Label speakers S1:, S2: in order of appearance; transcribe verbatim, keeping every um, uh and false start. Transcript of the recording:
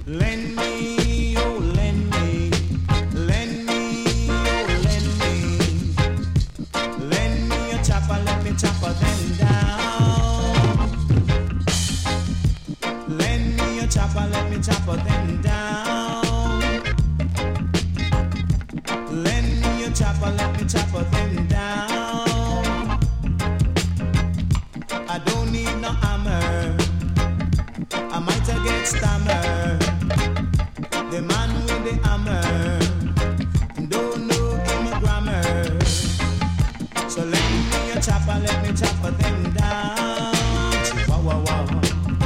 S1: Lend me, oh lend me, lend me, oh lend me, lend me a chopper, let me chopper them down. Lend me a chopper, let me chopper them down. Lend me a chopper, let me chopper them down. I don't need no hammer, I might get stammer. The man with the hammer